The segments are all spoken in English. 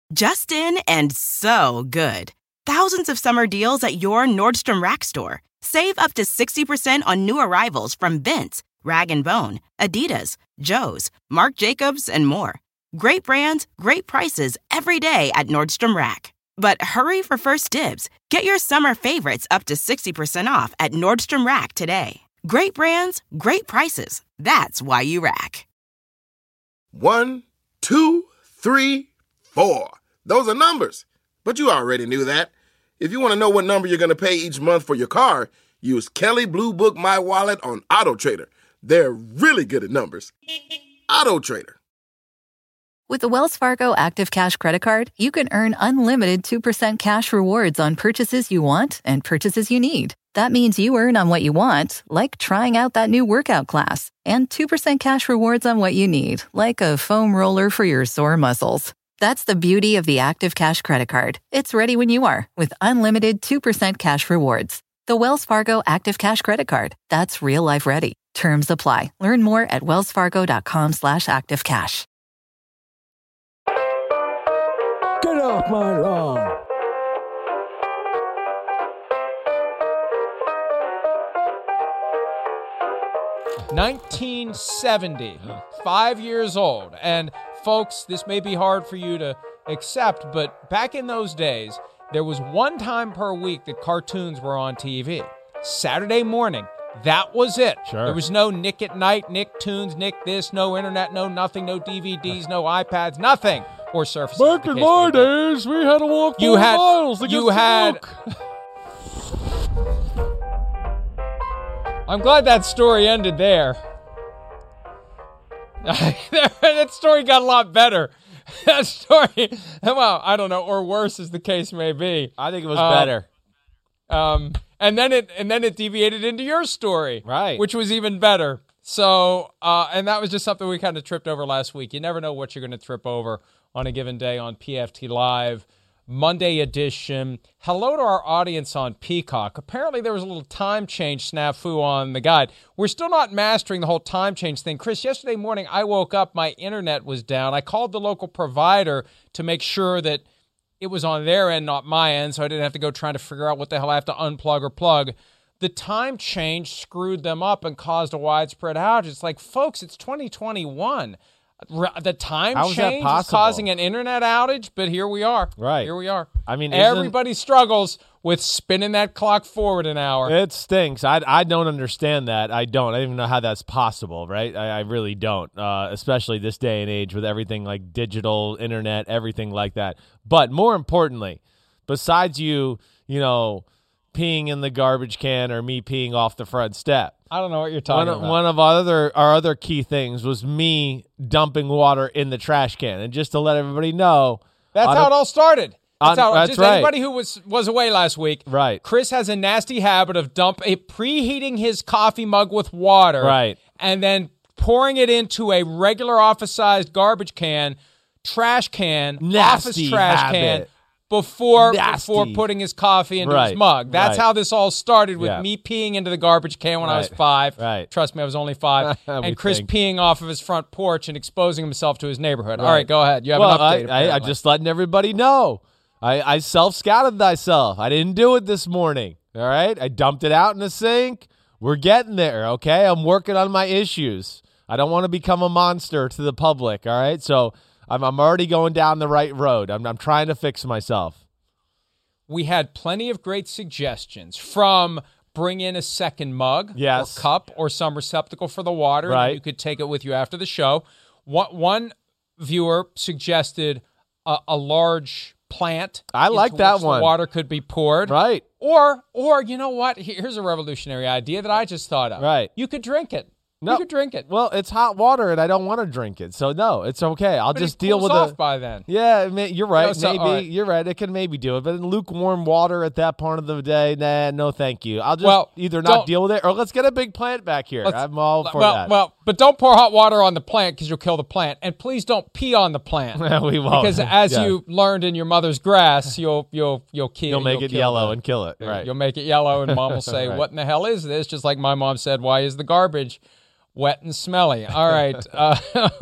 Just in and so good. Thousands of summer deals at your Nordstrom Rack store. Save up to 60% on new arrivals from Vince, Rag & Bone, Adidas, Joe's, Marc Jacobs, and more. Great brands, great prices every day at Nordstrom Rack. But hurry for first dibs. Get your summer favorites up to 60% off at Nordstrom Rack today. Great brands, great prices. That's why you rack. 1, 2, 3, 4. Those are numbers. But you already knew that. If you want to know what number you're going to pay each month for your car, use Kelley Blue Book My Wallet on AutoTrader. They're really good at numbers. AutoTrader. With the Wells Fargo Active Cash Credit Card, you can earn unlimited 2% cash rewards on purchases you want and purchases you need. That means you earn on what you want, like trying out that new workout class, and 2% cash rewards on what you need, like a foam roller for your sore muscles. That's the beauty of the Active Cash Credit Card. It's ready when you are, with unlimited 2% cash rewards. The Wells Fargo Active Cash Credit Card. That's real life ready. Terms apply. Learn more at wellsfargo.com/activecash. Get off my lawn. $1970, 5 years old. And folks, this may be hard for you to accept, but back in those days, there was one time per week that cartoons were on TV. Saturday morning. That was it. Sure. There was no Nick at Night, Nicktoons, Nick this, no internet, no nothing, no DVDs, no iPads, nothing. Or Surface. Back in my days, we had to walk 4 miles to get some milk. I'm glad that story ended there. That story got a lot better. That story, well, I don't know, or worse as the case may be. I think it was better. And then it deviated into your story, right? Which was even better. So, and that was just something we kind of tripped over last week. You never know what you're going to trip over on a given day on PFT Live, Monday edition. Hello to our audience on Peacock. Apparently there was a little time change snafu on the guide. We're still not mastering the whole time change thing. Chris, yesterday morning I woke up, my internet was down. I called the local provider to make sure that it was on their end, not my end, so I didn't have to go trying to figure out what the hell I have to unplug or plug. The time change screwed them up and caused a widespread outage. It's like, folks, it's 2021. The time change is causing an internet outage, but here we are. Right. Here we are. I mean, everybody struggles with spinning that clock forward an hour. It stinks. I don't understand that. I don't even know how that's possible, right? I really don't, especially this day and age with everything like digital, internet, everything like that. But more importantly, besides you know, peeing in the garbage can or me peeing off the front step, I don't know what you're talking about. One of our other key things was me dumping water in the trash can. And just to let everybody know, that's how it all started. That's right. Anybody who was away last week, right? Chris has a nasty habit of preheating his coffee mug with water, right, and then pouring it into a regular office-sized garbage can, trash can, office trash can. Before putting his coffee into his mug. That's how this all started with me peeing into the garbage can when I was 5. Right. Trust me, I was only 5. And Chris peeing off of his front porch and exposing himself to his neighborhood. All right, go ahead. You have an update. I just letting everybody know. I self-scouted myself. I didn't do it this morning. All right? I dumped it out in the sink. We're getting there, okay? I'm working on my issues. I don't want to become a monster to the public, all right? So I'm already going down the right road. I'm trying to fix myself. We had plenty of great suggestions from bring in a second mug or cup or some receptacle for the water. Right. And you could take it with you after the show. One viewer suggested a large plant. I like that one. The water could be poured. Right. Or you know what? Here's a revolutionary idea that I just thought of. Right. You could drink it. No. You could drink it. Well, it's hot water, and I don't want to drink it. So, no, it's okay. I'll just deal with it. Off by then. Yeah, you're right. Maybe. You're right. It can maybe do it. But in lukewarm water at that part of the day, nah, no thank you. I'll just either not deal with it, or let's get a big plant back here. I'm all for that. Well, but don't pour hot water on the plant because you'll kill the plant. And please don't pee on the plant. We won't. Because as you learned in your mother's grass, you'll make it yellow and kill it. Right. You'll make it yellow, and Mom will say, "What in the hell is this?" Just like my mom said, "Why is the garbage wet and smelly?" All right.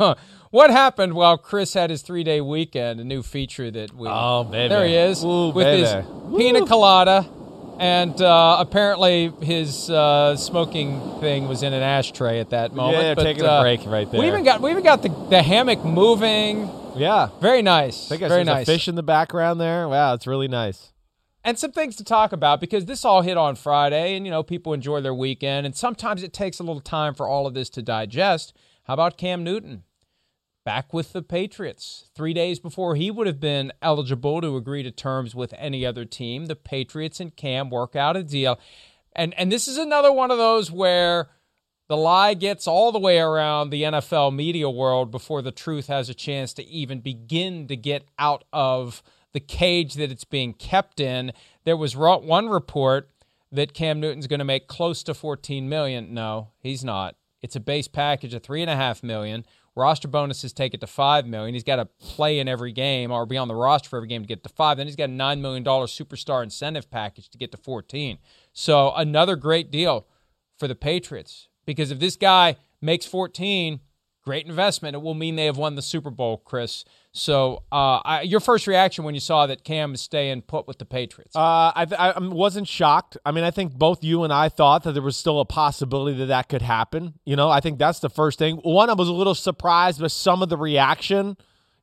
what happened while Chris had his 3-day weekend, a new feature that we... Oh, baby. There he is, Ooh, with baby. his pina colada, and apparently his smoking thing was in an ashtray at that moment. Yeah, but, taking a break right there. We even got the hammock moving. Yeah. Very nice. I think Very there's nice. a fish in the background there. Wow, it's really nice. And some things to talk about, because this all hit on Friday, and, people enjoy their weekend, and sometimes it takes a little time for all of this to digest. How about Cam Newton? Back with the Patriots. 3 days before he would have been eligible to agree to terms with any other team, the Patriots and Cam work out a deal. And this is another one of those where the lie gets all the way around the NFL media world before the truth has a chance to even begin to get out of the cage that it's being kept in. There was one report that Cam Newton's going to make close to $14 million. No, he's not. It's a base package of $3.5 million. Roster bonuses take it to $5 million. He's got to play in every game or be on the roster for every game to get to $5 million. Then he's got a $9 million superstar incentive package to get to $14 million. So another great deal for the Patriots, because if this guy makes $14 million, great investment. It will mean they have won the Super Bowl, Chris. So your first reaction when you saw that Cam is staying put with the Patriots? I wasn't shocked. I mean, I think both you and I thought that there was still a possibility that could happen. I think that's the first thing. One, I was a little surprised with some of the reaction,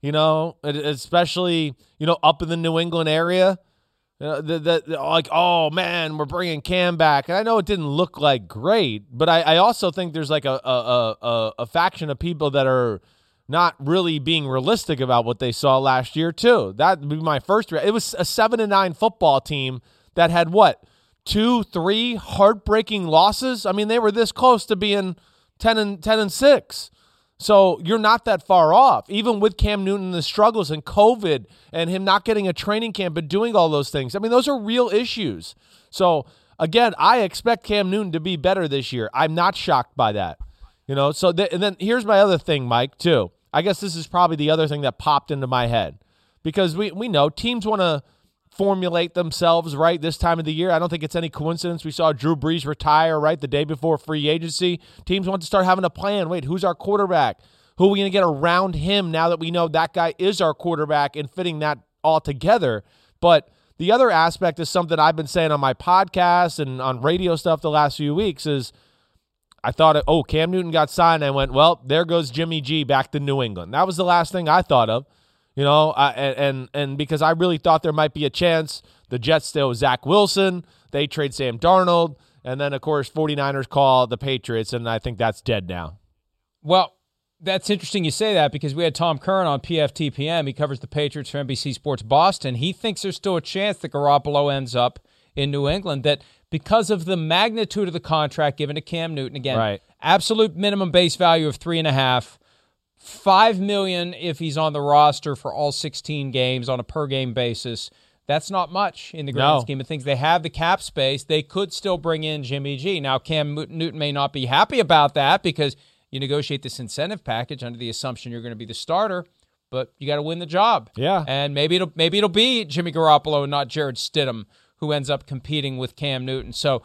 especially, up in the New England area. Like, oh, man, we're bringing Cam back. And I know it didn't look like great, but I also think there's like a faction of people that are not really being realistic about what they saw last year, too. That would be my first reaction. It was a 7-9 football team that had, 2-3 heartbreaking losses? I mean, they were this close to being 10-6. So you're not that far off, even with Cam Newton and the struggles and COVID and him not getting a training camp and doing all those things. I mean, those are real issues. So, again, I expect Cam Newton to be better this year. I'm not shocked by that. And then here's my other thing, Mike, too. I guess this is probably the other thing that popped into my head, because we know teams want to formulate themselves right this time of the year. I don't think it's any coincidence we saw Drew Brees retire right the day before free agency. Teams want to start having a plan. Wait, who's our quarterback? Who are we going to get around him now that we know that guy is our quarterback, and fitting that all together? But the other aspect is something I've been saying on my podcast and on radio stuff the last few weeks is I thought, Cam Newton got signed. I went, well, there goes Jimmy G back to New England. That was the last thing I thought of. And because I really thought there might be a chance the Jets stay with Zach Wilson, they trade Sam Darnold, and then, of course, 49ers call the Patriots, and I think that's dead now. Well, that's interesting you say that, because we had Tom Curran on PFTPM. He covers the Patriots for NBC Sports Boston. He thinks there's still a chance that Garoppolo ends up in New England, that because of the magnitude of the contract given to Cam Newton, again, right, absolute minimum base value of $3.5 $5 million if he's on the roster for all 16 games on a per-game basis. That's not much in the grand scheme of things. They have the cap space. They could still bring in Jimmy G. Now, Cam Newton may not be happy about that because you negotiate this incentive package under the assumption you're going to be the starter, but you got to win the job. Yeah. And maybe it'll be Jimmy Garoppolo and not Jared Stidham who ends up competing with Cam Newton. So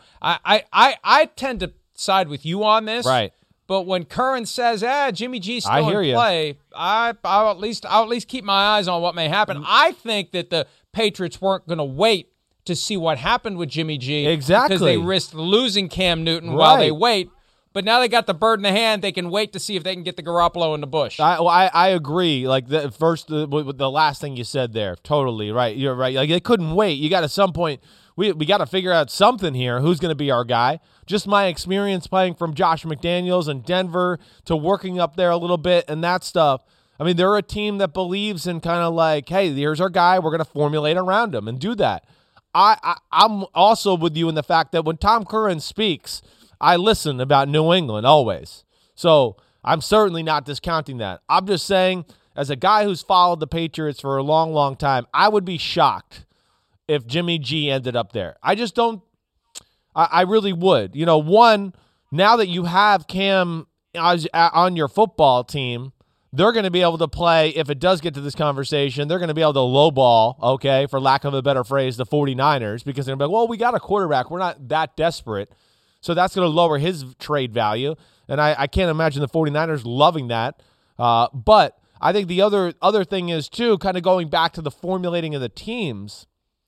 I tend to side with you on this. Right. But when Curran says, Jimmy G's still in play, I'll at least keep my eyes on what may happen. I think that the Patriots weren't going to wait to see what happened with Jimmy G. Exactly. Because they risked losing Cam Newton while they wait. But now they got the bird in the hand. They can wait to see if they can get the Garoppolo in the bush. I agree. Like the last thing you said there, totally right. You're right. Like they couldn't wait. You got at some point. We got to figure out something here. Who's going to be our guy? Just my experience playing from Josh McDaniels in Denver to working up there a little bit and that stuff. I mean, they're a team that believes in kind of like, hey, here's our guy. We're going to formulate around him and do that. I'm also with you in the fact that when Tom Curran speaks, I listen about New England always. So I'm certainly not discounting that. I'm just saying, as a guy who's followed the Patriots for a long, long time, I would be shocked if Jimmy G ended up there. I just don't. I really would. You know, one, now that you have Cam on your football team, they're going to be able to play, if it does get to this conversation, they're going to be able to lowball, okay, for lack of a better phrase, the 49ers, because they're going to be like, well, we got a quarterback. We're not that desperate. So that's going to lower his trade value. And I can't imagine the 49ers loving that. But I think the other thing is, too, kind of going back to the formulating of the teams,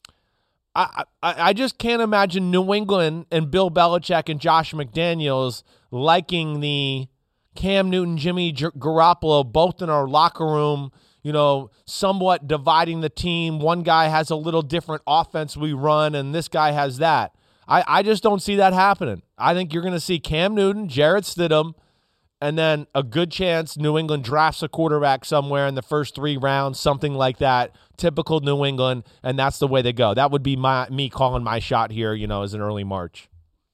I just can't imagine New England and Bill Belichick and Josh McDaniels liking the Cam Newton, Jimmy Garoppolo, both in our locker room, somewhat dividing the team. One guy has a little different offense we run, and this guy has that. I just don't see that happening. I think you're going to see Cam Newton, Jarrett Stidham, and then a good chance New England drafts a quarterback somewhere in the first 3 rounds, something like that. Typical New England, and that's the way they go. That would be me calling my shot here, as an early March.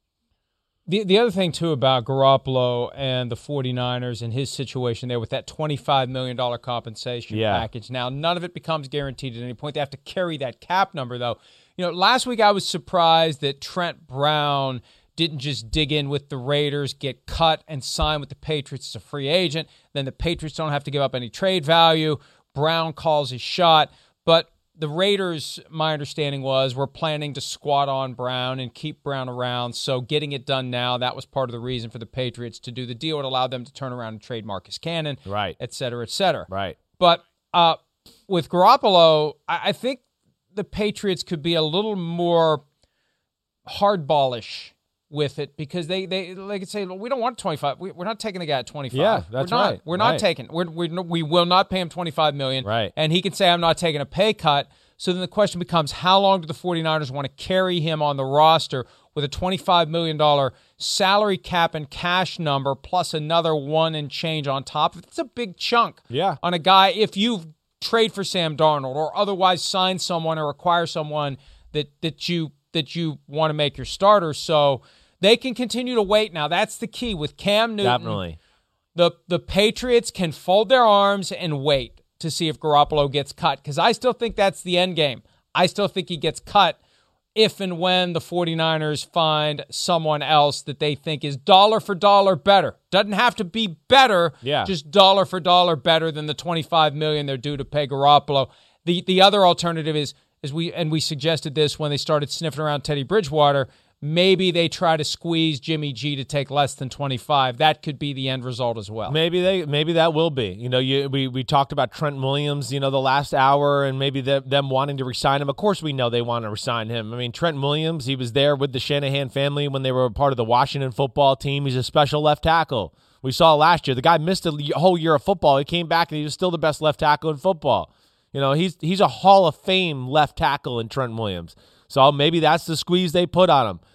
The other thing, too, about Garoppolo and the 49ers and his situation there with that $25 million compensation package. Now, none of it becomes guaranteed at any point. They have to carry that cap number, though. Last week I was surprised that Trent Brown didn't just dig in with the Raiders, get cut, and sign with the Patriots as a free agent. Then the Patriots don't have to give up any trade value. Brown calls his shot. But the Raiders, my understanding was, were planning to squat on Brown and keep Brown around. So getting it done now, that was part of the reason for the Patriots to do the deal. It allowed them to turn around and trade Marcus Cannon, right, et cetera, et cetera. Right. But with Garoppolo, I think the Patriots could be a little more hardballish with it, because they could say, well, we don't want 25. We're not taking the guy at 25. Yeah, that's right. We're not taking. We will not pay him $25 million. Right. And he can say, I'm not taking a pay cut. So then the question becomes, how long do the 49ers want to carry him on the roster with a $25 million salary cap and cash number plus another one and change on top? It's a big chunk on a guy. If you trade for Sam Darnold or otherwise sign someone or acquire someone that you want to make your starter, so they can continue to wait. Now, that's the key with Cam Newton. Definitely. The Patriots can fold their arms and wait to see if Garoppolo gets cut, because I still think that's the end game. I still think he gets cut if and when the 49ers find someone else that they think is dollar for dollar better. Doesn't have to be better, just dollar for dollar better than the $25 million they're due to pay Garoppolo. The other alternative is we suggested this when they started sniffing around Teddy Bridgewater, maybe they try to squeeze Jimmy G to take less than 25. That could be the end result as well. Maybe that will be. We talked about Trent Williams, the last hour, and maybe them wanting to resign him. Of course we know they want to resign him. I mean, Trent Williams, he was there with the Shanahan family when they were a part of the Washington football team. He's a special left tackle. We saw last year, the guy missed a whole year of football. He came back and he was still the best left tackle in football. He's a Hall of Fame left tackle in Trent Williams. So maybe that's the squeeze they put on him.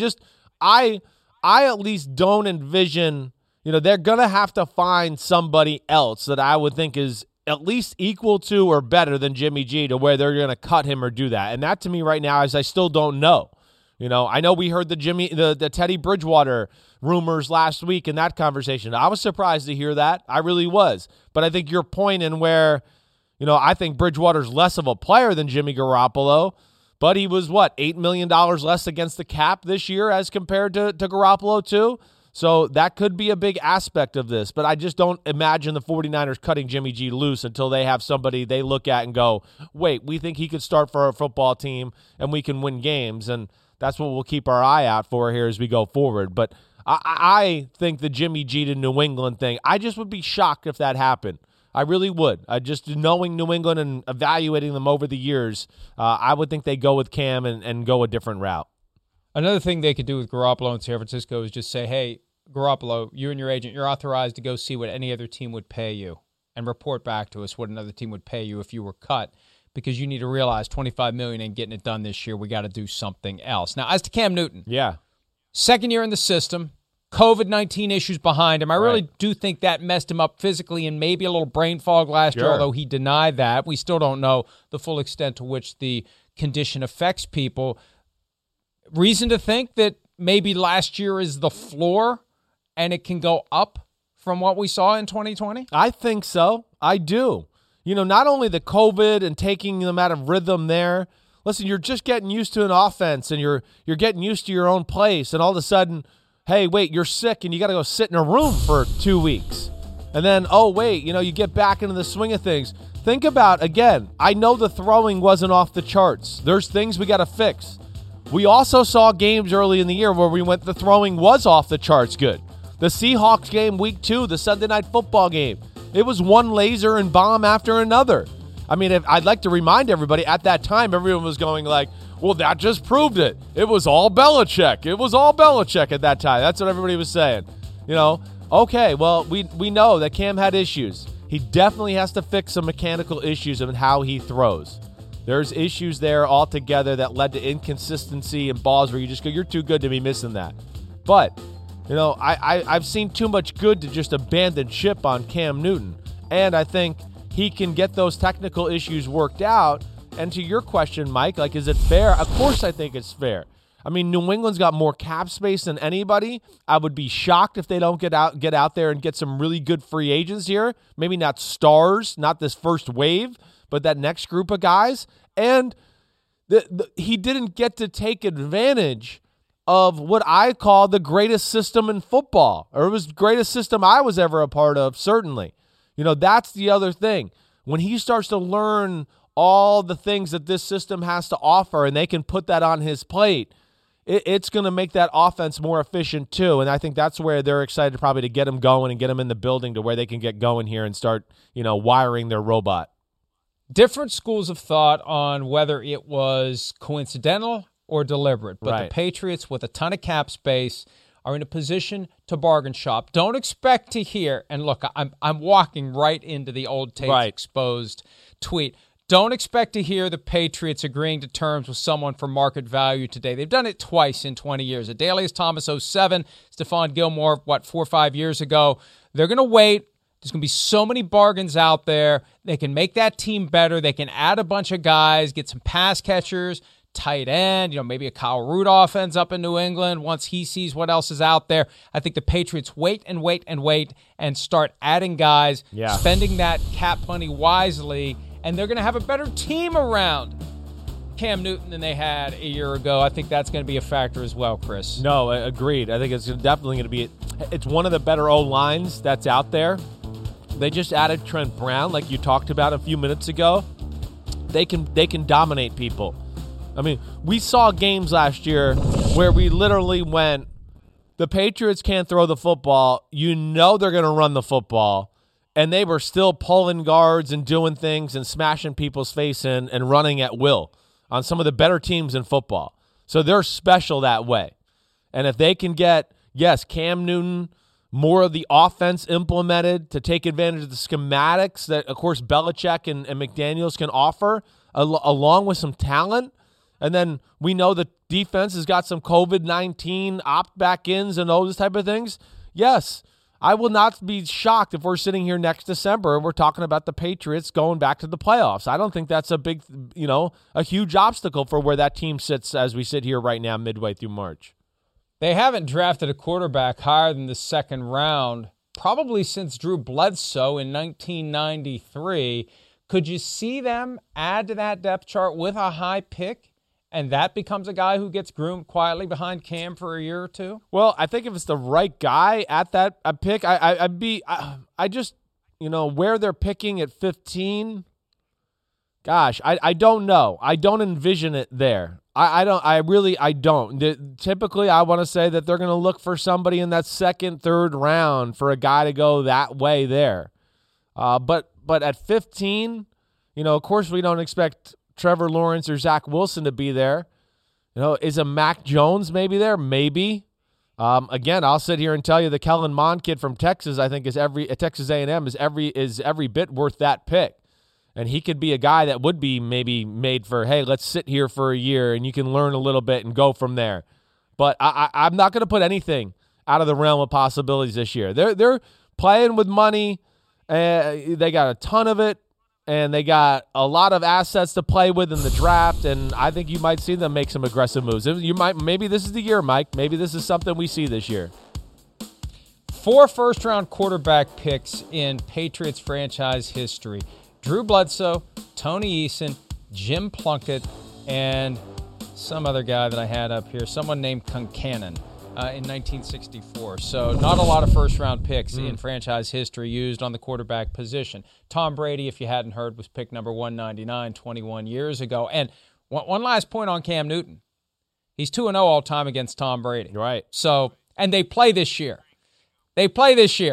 I at least don't envision, they're going to have to find somebody else that I would think is at least equal to or better than Jimmy G to where they're going to cut him or do that. And that to me right now is I still don't know. I know we heard the Teddy Bridgewater rumors last week in that conversation. I was surprised to hear that. I really was. But I think your point in where, I think Bridgewater's less of a player than Jimmy Garoppolo, but he was, $8 million less against the cap this year as compared to Garoppolo too? So that could be a big aspect of this. But I just don't imagine the 49ers cutting Jimmy G loose until they have somebody they look at and go, wait, we think he could start for our football team and we can win games. And that's what we'll keep our eye out for here as we go forward. But I think the Jimmy G to New England thing, I just would be shocked if that happened. I really would. Just knowing New England and evaluating them over the years, I would think they go with Cam and go a different route. Another thing they could do with Garoppolo in San Francisco is just say, hey, Garoppolo, you and your agent, you're authorized to go see what any other team would pay you and report back to us what another team would pay you if you were cut, because you need to realize $25 million ain't getting it done this year. We got to do something else. Now, as to Cam Newton, second year in the system, COVID-19 issues behind him. I really do think that messed him up physically and maybe a little brain fog last year, although he denied that. We still don't know the full extent to which the condition affects people. Reason to think that maybe last year is the floor and it can go up from what we saw in 2020? I think so. I do. Not only the COVID and taking them out of rhythm there. Listen, you're just getting used to an offense and you're getting used to your own place, and all of a sudden, hey, wait, you're sick and you got to go sit in a room for 2 weeks. And then, oh, wait, you get back into the swing of things. Think about, again, I know the throwing wasn't off the charts. There's things we got to fix. We also saw games early in the year where the throwing was off the charts good. The Seahawks game week 2, the Sunday Night Football game. It was one laser and bomb after another. I mean, I'd like to remind everybody, at that time, everyone was going like, well, that just proved it. It was all Belichick. It was all Belichick at that time. That's what everybody was saying. Okay, well, we know that Cam had issues. He definitely has to fix some mechanical issues in how he throws. There's issues there altogether that led to inconsistency and balls where you just go, you're too good to be missing that. But, I've seen too much good to just abandon ship on Cam Newton. And I think he can get those technical issues worked out. And to your question, Mike, is it fair? Of course I think it's fair. I mean, New England's got more cap space than anybody. I would be shocked if they don't get out there and get some really good free agents here. Maybe not stars, not this first wave, but that next group of guys. And he didn't get to take advantage of what I call the greatest system in football, or it was the greatest system I was ever a part of, certainly. That's the other thing. When he starts to learn all the things that this system has to offer and they can put that on his plate, it's going to make that offense more efficient too. And I think that's where they're excited probably to get him going and get him in the building to where they can get going here and start, wiring their robot. Different schools of thought on whether it was coincidental or deliberate. But Right. The Patriots, with a ton of cap space, are in a position to bargain shop. Don't expect to hear, and look, I'm walking right into the old tapes Right. exposed tweet. Don't expect to hear the Patriots agreeing to terms with someone for market value today. They've done it twice in 20 years. Adalius Thomas 07, Stephon Gilmore, 4 or 5 years ago. They're going to wait. There's going to be so many bargains out there. They can make that team better. They can add a bunch of guys, get some pass catchers, tight end, maybe a Kyle Rudolph ends up in New England once he sees what else is out there. I think the Patriots wait and start adding guys, spending that cap money wisely, and they're going to have a better team around Cam Newton than they had a year ago. I think that's going to be a factor as well, Chris. No, agreed. I think it's definitely going to be – it's one of the better O-lines that's out there. They just added Trent Brown, like you talked about a few minutes ago. They can dominate people. I mean, we saw games last year where we literally went, the Patriots can't throw the football. They're going to run the football. And they were still pulling guards and doing things and smashing people's face in and running at will on some of the better teams in football. So they're special that way. And if they can get, Cam Newton, more of the offense implemented to take advantage of the schematics that, of course, Belichick and McDaniels can offer, along with some talent. And then we know the defense has got some COVID-19 opt-back-ins and those type of things. Yes, I will not be shocked if we're sitting here next December and we're talking about the Patriots going back to the playoffs. I don't think that's a big, a huge obstacle for where that team sits as we sit here right now midway through March. They haven't drafted a quarterback higher than the second round probably since Drew Bledsoe in 1993. Could you see them add to that depth chart with a high pick, and that becomes a guy who gets groomed quietly behind Cam for a year or two? Well, I think if it's the right guy at that pick, I just, where they're picking at 15, gosh, I don't know. I don't envision it there. I don't. Typically, I want to say that they're going to look for somebody in that second, third round for a guy to go that way there. But at 15, of course, we don't expect Trevor Lawrence or Zach Wilson to be there. Is a Mac Jones maybe there? Maybe. Again, I'll sit here and tell you the Kellen Mond kid from Texas, I think Texas A&M is every bit worth that pick. And he could be a guy that would be maybe made for, hey, let's sit here for a year and you can learn a little bit and go from there. But I'm not going to put anything out of the realm of possibilities this year. They're playing with money. They got a ton of it, and they got a lot of assets to play with in the draft. And I think you might see them make some aggressive moves. Maybe this is the year, Mike. Maybe this is something we see this year. 4 first-round quarterback picks in Patriots franchise history. Drew Bledsoe, Tony Eason, Jim Plunkett, and some other guy that I had up here, someone named Concannon in 1964. So not a lot of first-round picks in franchise history used on the quarterback position. Tom Brady, if you hadn't heard, was pick number 199 21 years ago. And one last point on Cam Newton. He's 2-0 all time against Tom Brady. Right. So, and they play this year.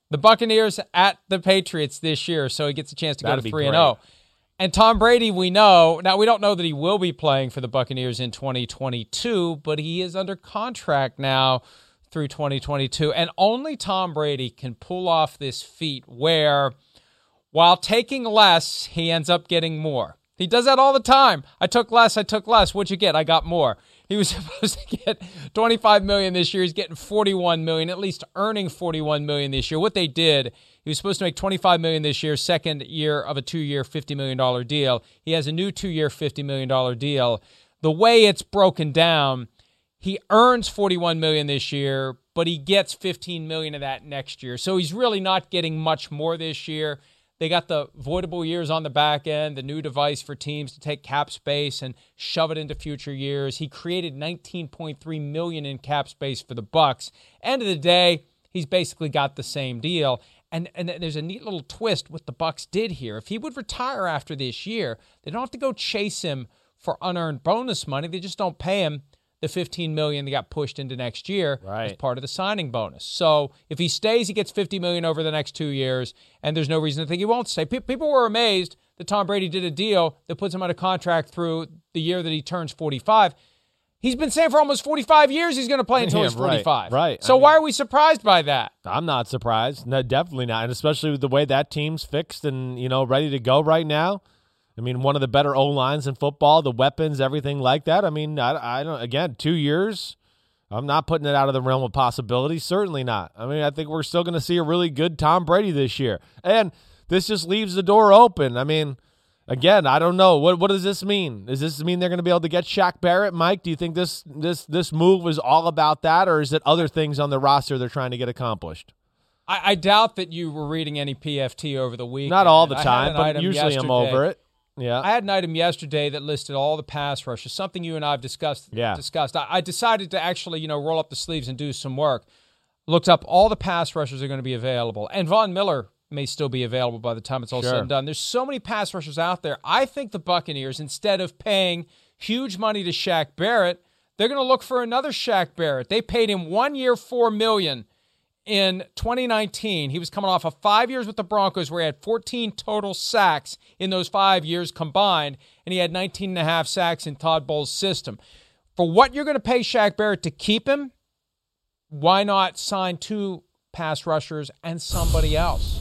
The Buccaneers at the Patriots this year, so he gets a chance to That'd go be to 3-0. And Tom Brady, we know. Now, we don't know that he will be playing for the Buccaneers in 2022, but he is under contract now through 2022. And only Tom Brady can pull off this feat where, while taking less, he ends up getting more. He does that all the time. I took less. What'd you get? I got more. He was supposed to get $25 million this year. He's getting $41 million, at least earning $41 million this year. What they did, he was supposed to make $25 million this year, second year of a 2-year, $50 million deal. He has a new 2-year, $50 million deal. The way it's broken down, he earns $41 million this year, but he gets $15 million of that next year. So he's really not getting much more this year. They got the voidable years on the back end, the new device for teams to take cap space and shove it into future years. He created $19.3 million in cap space for the Bucs. End of the day, he's basically got the same deal. And there's a neat little twist what the Bucs did here. If he would retire after this year, they don't have to go chase him for unearned bonus money. They just don't pay him the $15 million that got pushed into next year as part of the signing bonus. So if he stays, he gets $50 million over the next 2 years, and there's no reason to think he won't stay. People were amazed that Tom Brady did a deal that puts him on a contract through the year that he turns 45. He's been saying for almost 45 years he's going to play until he's 45. Right. So why are we surprised by that? I'm not surprised. No, definitely not. And especially with the way that team's fixed and, ready to go right now. I mean, one of the better O-lines in football, the weapons, everything like that. I mean, I don't, again, 2 years, I'm not putting it out of the realm of possibility. Certainly not. I mean, I think we're still going to see a really good Tom Brady this year. And this just leaves the door open. I mean, again, I don't know. What does this mean? Does this mean they're going to be able to get Shaq Barrett, Mike? Do you think this move was all about that, or is it other things on the roster they're trying to get accomplished? I doubt that you were reading any PFT over the weekend. Not all the time, but usually I'm over it. Yeah, I had an item yesterday that listed all the pass rushes, something you and I have discussed. I decided to actually, roll up the sleeves and do some work. Looked up all the pass rushers that are going to be available. And Von Miller may still be available by the time it's all said and done. There's so many pass rushers out there. I think the Buccaneers, instead of paying huge money to Shaq Barrett, they're going to look for another Shaq Barrett. They paid him 1 year, $4 million. In 2019, he was coming off of 5 years with the Broncos where he had 14 total sacks in those 5 years combined, and he had 19.5 sacks in Todd Bowles' system. For what you're going to pay Shaq Barrett to keep him, why not sign 2 pass rushers and somebody else?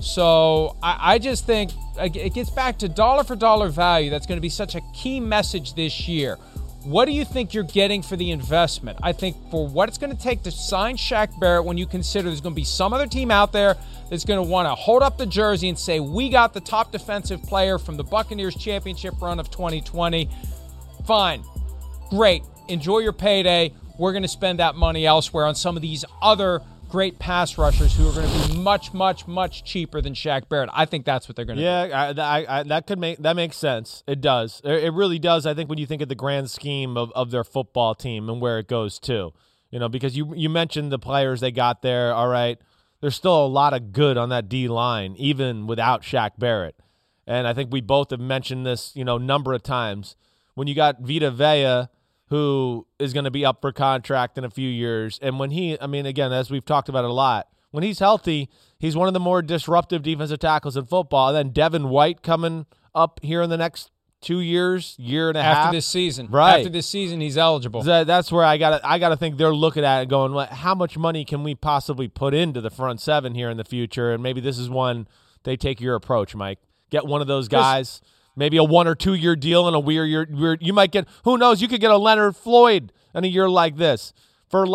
So I just think it gets back to dollar-for-dollar value. That's going to be such a key message this year. What do you think you're getting for the investment? I think for what it's going to take to sign Shaq Barrett, when you consider there's going to be some other team out there that's going to want to hold up the jersey and say, we got the top defensive player from the Buccaneers championship run of 2020. Fine. Great. Enjoy your payday. We're going to spend that money elsewhere on some of these other great pass rushers who are going to be much, much, much cheaper than Shaq Barrett. I think that's what they're going to do. Yeah, that makes sense. It does. It really does. I think when you think of the grand scheme of their football team and where it goes to, because you mentioned the players they got there. All right, there's still a lot of good on that D line, even without Shaq Barrett. And I think we both have mentioned this, number of times. When you got Vita Vea, who is going to be up for contract in a few years. And when again, as we've talked about a lot, when he's healthy, he's one of the more disruptive defensive tackles in football. And then Devin White coming up here in the next 2 years, year and a half. After this season. Right. After this season, he's eligible. That's where I gotta think they're looking at it going, well, how much money can we possibly put into the front seven here in the future? And maybe this is one they take your approach, Mike. Get one of those guys. Maybe a 1 or 2 year deal and a weird year. You might get, who knows, you could get a Leonard Floyd in a year like this for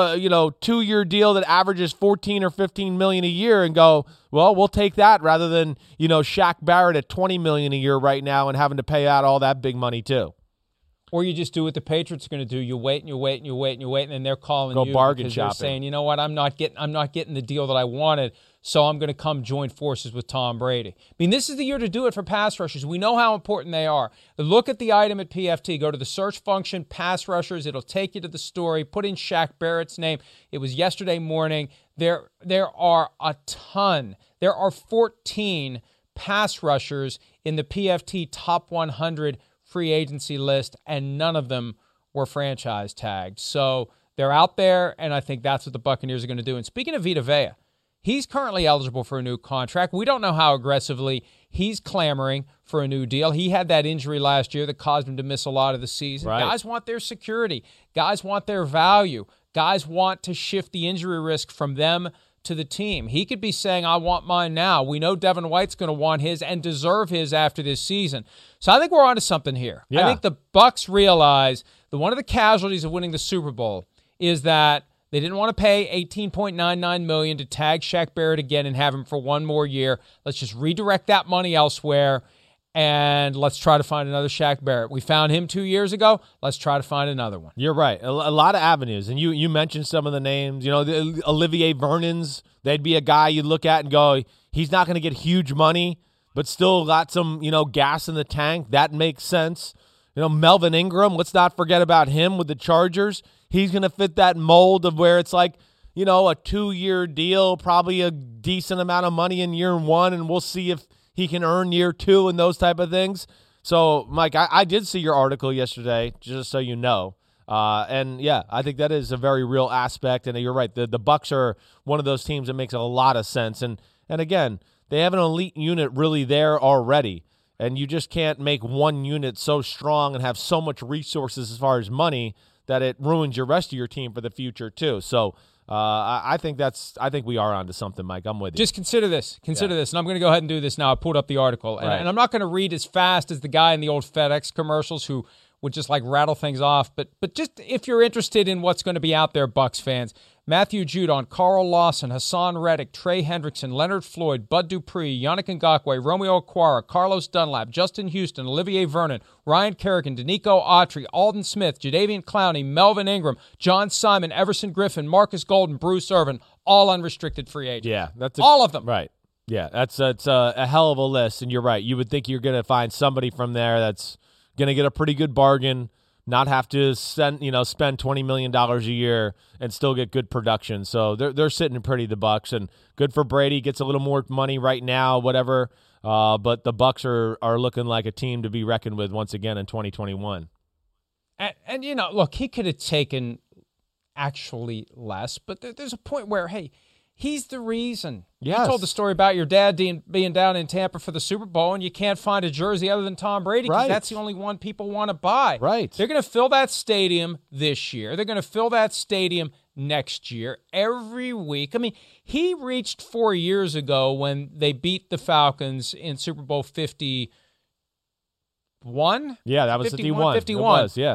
2 year deal that averages 14 or 15 million a year and go, well, we'll take that rather than, Shaq Barrett at 20 million a year right now and having to pay out all that big money too. Or you just do what the Patriots are going to do. You wait and you wait and you wait and you wait, and then they're calling you bargain because shopping. They're saying, you know what, I'm not getting the deal that I wanted, so I'm going to come join forces with Tom Brady. I mean, this is the year to do it for pass rushers. We know how important they are. Look at the item at PFT. Go to the search function, pass rushers. It'll take you to the story. Put in Shaq Barrett's name. It was yesterday morning. There are a ton. There are 14 pass rushers in the PFT top 100 free agency list, and none of them were franchise tagged. So they're out there, and I think that's what the Buccaneers are going to do. And speaking of Vita Vea, He's currently eligible for a new contract. We don't know how aggressively he's clamoring for a new deal. He had that injury last year that caused him to miss a lot of the season. Right. Guys want their security. Guys want their value. Guys want to shift the injury risk from them to the team. He could be saying, I want mine now. We know Devin White's going to want his and deserve his after this season. So I think we're onto something here. Yeah. I think the Bucs realize that one of the casualties of winning the Super Bowl is that they didn't want to pay $18.99 million to tag Shaq Barrett again and have him for one more year. Let's just redirect that money elsewhere, and let's try to find another Shaq Barrett. We found him 2 years ago. Let's try to find another one. You're right. A lot of avenues. And you mentioned some of the names. The Olivier Vernon's, they'd be a guy you'd look at and go, he's not going to get huge money, but still got some, gas in the tank. That makes sense. Melvin Ingram, let's not forget about him with the Chargers. He's going to fit that mold of where it's like, a 2-year deal, probably a decent amount of money in year one, and we'll see if he can earn year two and those type of things. So, Mike, I did see your article yesterday, just so you know. And, yeah, I think that is a very real aspect. And you're right. The Bucs are one of those teams that makes a lot of sense. And again, they have an elite unit really there already. And you just can't make one unit so strong and have so much resources as far as money that it ruins your rest of your team for the future too. So I think we are onto something, Mike. I'm with you. Just consider this. Consider this. And I'm going to go ahead and do this now. I pulled up the article. And I'm not going to read as fast as the guy in the old FedEx commercials who would just like rattle things off. But just if you're interested in what's going to be out there, Bucs fans, Matthew Judon, Carl Lawson, Hassan Reddick, Trey Hendrickson, Leonard Floyd, Bud Dupree, Yannick Ngakoue, Romeo Okwara, Carlos Dunlap, Justin Houston, Olivier Vernon, Ryan Kerrigan, Danico Autry, Alden Smith, Jadeveon Clowney, Melvin Ingram, John Simon, Everson Griffin, Marcus Golden, Bruce Irvin, all unrestricted free agents. Yeah, all of them. Right. Yeah, that's a hell of a list, and you're right. You would think you're going to find somebody from there that's going to get a pretty good bargain, not have to spend $20 million a year and still get good production. So they're sitting pretty, the Bucs, and good for Brady. Gets a little more money right now, whatever. But the Bucs are looking like a team to be reckoned with once again in 2021. And look, he could have taken actually less, but there's a point where, hey, he's the reason. Yes. You told the story about your dad being down in Tampa for the Super Bowl, and you can't find a jersey other than Tom Brady because that's the only one people want to buy. Right. They're going to fill that stadium this year. They're going to fill that stadium next year every week. I mean, he reached 4 years ago when they beat the Falcons in Super Bowl 51. Yeah, that was 51. 51. It was, yeah.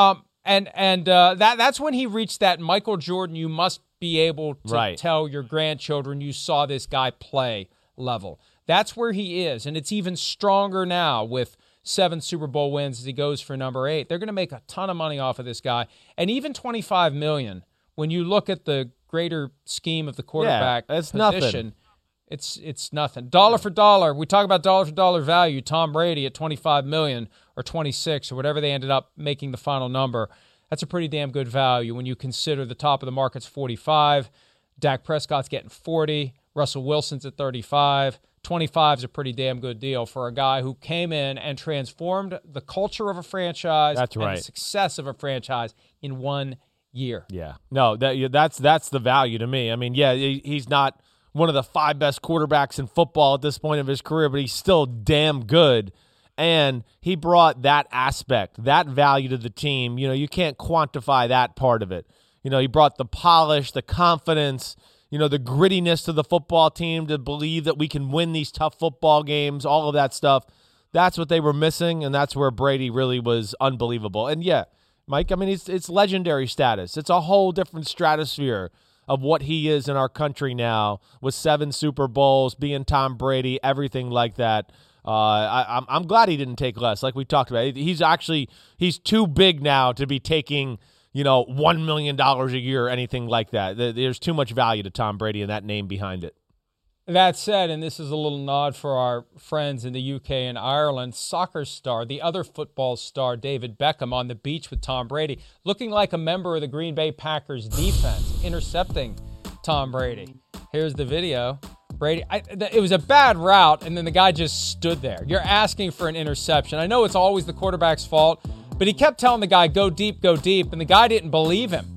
That's when he reached that Michael Jordan, you must be able to tell your grandchildren you saw this guy play level. That's where he is, and it's even stronger now with 7 Super Bowl wins as he goes for number 8. They're going to make a ton of money off of this guy, and even $25 million, when you look at the greater scheme of the quarterback position, nothing. It's nothing. Dollar for dollar, we talk about dollar for dollar value. Tom Brady at $25 million or 26 or whatever they ended up making the final number. That's a pretty damn good value when you consider the top of the market's 45. Dak Prescott's getting 40. Russell Wilson's at 35. 25 is a pretty damn good deal for a guy who came in and transformed the culture of a franchise and the success of a franchise in 1 year. Yeah. No, that's the value to me. I mean, yeah, he's not one of the 5 best quarterbacks in football at this point of his career, but he's still damn good. And he brought that aspect, that value to the team. You can't quantify that part of it. He brought the polish, the confidence, the grittiness to the football team to believe that we can win these tough football games, all of that stuff. That's what they were missing, and that's where Brady really was unbelievable. And, yeah, Mike, I mean, it's legendary status. It's a whole different stratosphere of what he is in our country now with 7 Super Bowls, being Tom Brady, everything like that. I'm glad he didn't take less, like we talked about. He's too big now to be taking, $1 million a year or anything like that. There's too much value to Tom Brady and that name behind it. That said, and this is a little nod for our friends in the UK and Ireland, soccer star, the other football star, David Beckham, on the beach with Tom Brady, looking like a member of the Green Bay Packers defense, intercepting Tom Brady. Here's the video. Brady, it was a bad route, and then the guy just stood there. You're asking for an interception. I know it's always the quarterback's fault, but he kept telling the guy, go deep, and the guy didn't believe him.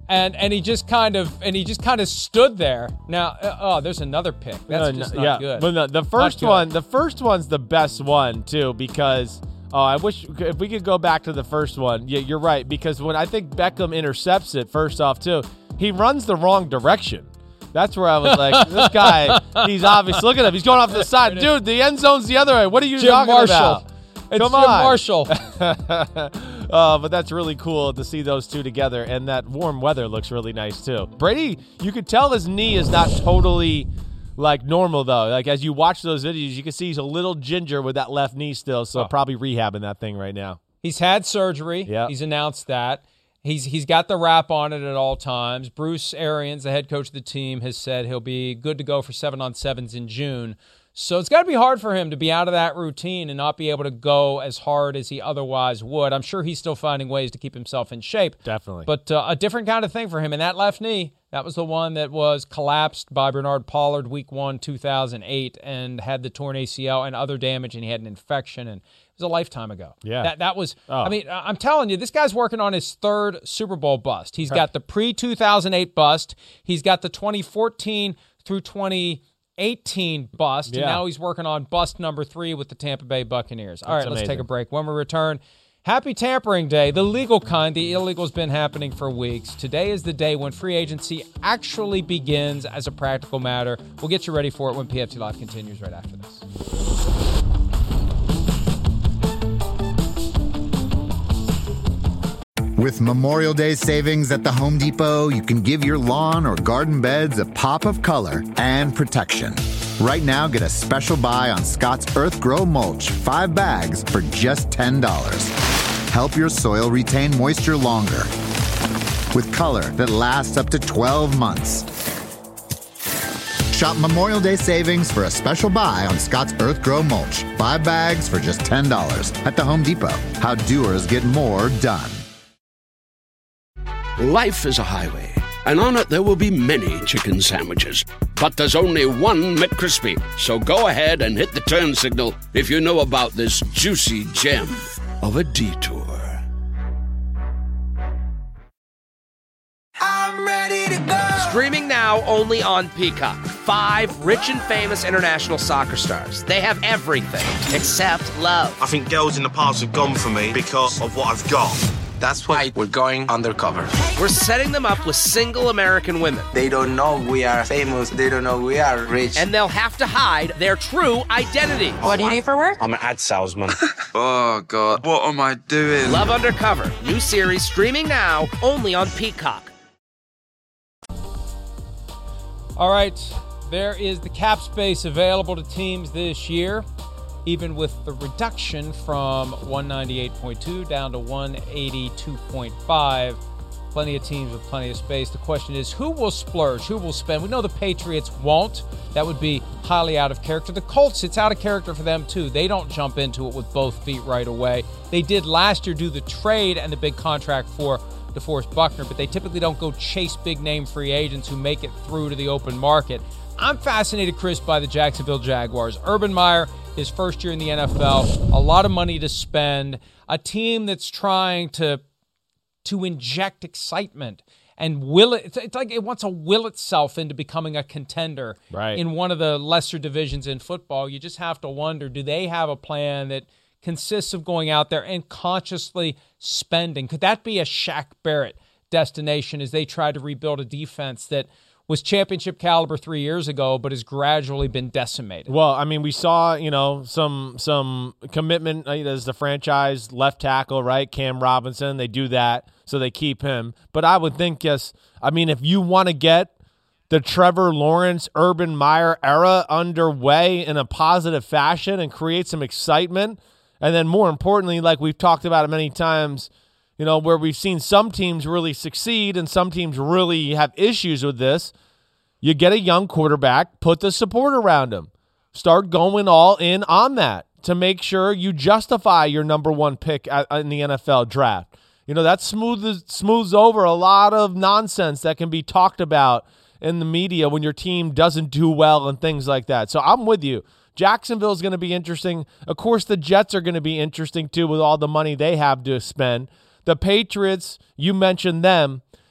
And he just kind of stood there. Now, there's another pick. That's just not good. But no, the first one's the best one too, because I wish if we could go back to the first one. Yeah, you're right, because when I think Beckham intercepts it, first off too, he runs the wrong direction. That's where I was like, this guy, he's obvious. Look at him. He's going off to the side. Dude, the end zone's the other way. What are you talking about? It's Come Jim on. Marshall. But that's really cool to see those two together, and that warm weather looks really nice too. Brady, you could tell his knee is not totally like normal though. Like as you watch those videos, you can see he's a little ginger with that left knee still, so probably rehabbing that thing right now. He's had surgery. Yep. He's announced that. He's got the wrap on it at all times. Bruce Arians, the head coach of the team, has said he'll be good to go for 7-on-7s in June. So it's got to be hard for him to be out of that routine and not be able to go as hard as he otherwise would. I'm sure he's still finding ways to keep himself in shape. Definitely. But a different kind of thing for him. And that left knee, that was the one that was collapsed by Bernard Pollard week 1, 2008, and had the torn ACL and other damage, and he had an infection, and it was a lifetime ago. Yeah. That was, I mean, I'm telling you, this guy's working on his third Super Bowl bust. He's got the pre-2008 bust. He's got the 2014 through 2018 bust, and now he's working on bust number 3 with the Tampa Bay Buccaneers. All right, let's take a break. When we return, happy tampering day, the legal kind. The illegal's been happening for weeks. Today is the day when free agency actually begins as a practical matter. We'll get you ready for it when PFT Live continues right after this. With Memorial Day savings at the Home Depot, you can give your lawn or garden beds a pop of color and protection. Right now, get a special buy on Scott's Earth Grow Mulch, 5 bags for just $10. Help your soil retain moisture longer with color that lasts up to 12 months. Shop Memorial Day savings for a special buy on Scott's Earth Grow Mulch, 5 bags for just $10 at the Home Depot. How doers get more done. Life is a highway, and on it there will be many chicken sandwiches. But there's only one McCrispy. So go ahead and hit the turn signal if you know about this juicy gem of a detour. I'm ready to go. Streaming now only on Peacock. 5 rich and famous international soccer stars. They have everything except love. I think girls in the past have gone for me because of what I've got. That's why we're going undercover. We're setting them up with single American women. They don't know we are famous. They don't know we are rich. And they'll have to hide their true identity. What do you do for work? I'm an ad salesman. Oh, God. What am I doing? Love Undercover. New series streaming now only on Peacock. All right. There is the cap space available to teams this year, even with the reduction from 198.2 down to 182.5. Plenty of teams with plenty of space. The question is, who will splurge? Who will spend? We know the Patriots won't. That would be highly out of character. The Colts, it's out of character for them too. They don't jump into it with both feet right away. They did last year do the trade and the big contract for DeForest Buckner, but they typically don't go chase big-name free agents who make it through to the open market. I'm fascinated, Chris, by the Jacksonville Jaguars. Urban Meyer, his first year in the NFL, a lot of money to spend, a team that's trying to inject excitement and will it. It's like it wants to will itself into becoming a contender in one of the lesser divisions in football. You just have to wonder, do they have a plan that consists of going out there and consciously spending? Could that be a Shaq Barrett destination as they try to rebuild a defense that was championship caliber 3 years ago, but has gradually been decimated? Well, I mean, we saw, some commitment as the franchise left tackle, right? Cam Robinson, they do that, so they keep him. But I would think, if you want to get the Trevor Lawrence, Urban Meyer era underway in a positive fashion and create some excitement, and then more importantly, like we've talked about it many times, where we've seen some teams really succeed and some teams really have issues with this, you get a young quarterback, put the support around him. Start going all in on that to make sure you justify your number 1 pick in the NFL draft. That smooths over a lot of nonsense that can be talked about in the media when your team doesn't do well and things like that. So I'm with you. Jacksonville is going to be interesting. Of course, the Jets are going to be interesting too with all the money they have to spend. The Patriots, you mentioned them.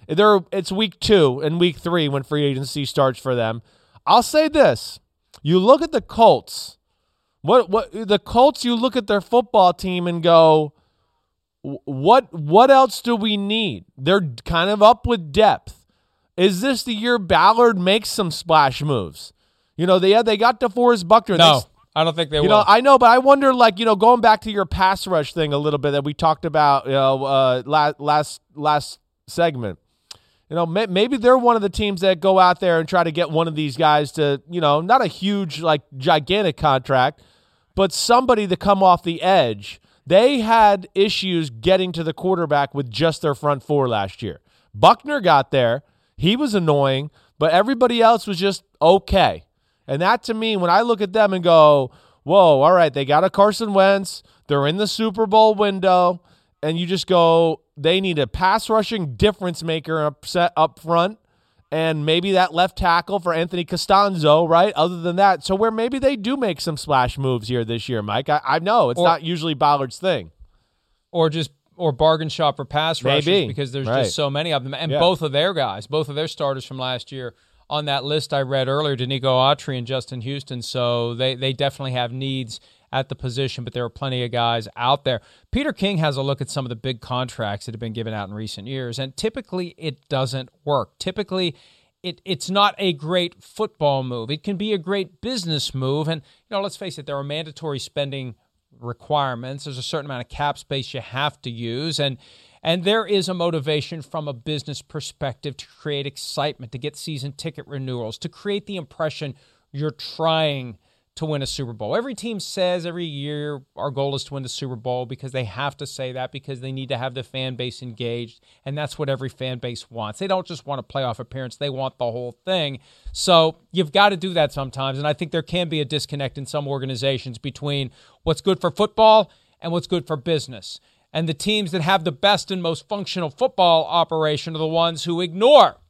It's week 2 and week 3 when free agency starts for them. I'll say this. You look at the Colts. What the Colts, you look at their football team and go, what else do we need? They're kind of up with depth. Is this the year Ballard makes some splash moves? They got DeForest Buckner. No, I don't think they will. I know, but I wonder, going back to your pass rush thing a little bit that we talked about, last segment. Maybe they're one of the teams that go out there and try to get one of these guys to, not a huge, gigantic contract, but somebody to come off the edge. They had issues getting to the quarterback with just their front four last year. Buckner got there. He was annoying, but everybody else was just okay. And that, to me, when I look at them and go, whoa, all right, they got a Carson Wentz. They're in the Super Bowl window. And you just go, they need a pass rushing difference maker up front, and maybe that left tackle for Anthony Costanzo, right? Other than that, so where maybe they do make some splash moves here this year, Mike. I know it's not usually Ballard's thing. Or bargain shop for pass rushers because there's just so many of them. And both of their guys, both of their starters from last year on that list I read earlier, Danico Autry and Justin Houston, so they definitely have needs at the position, but there are plenty of guys out there. Peter King has a look at some of the big contracts that have been given out in recent years, and typically it doesn't work. Typically, it's not a great football move. It can be a great business move, and let's face it, there are mandatory spending requirements. There's a certain amount of cap space you have to use, and there is a motivation from a business perspective to create excitement, to get season ticket renewals, to create the impression you're trying to win a Super Bowl. Every team says every year our goal is to win the Super Bowl because they have to say that because they need to have the fan base engaged, and that's what every fan base wants. They don't just want a playoff appearance. They want the whole thing. So you've got to do that sometimes, and I think there can be a disconnect in some organizations between what's good for football and what's good for business. And the teams that have the best and most functional football operation are the ones who ignore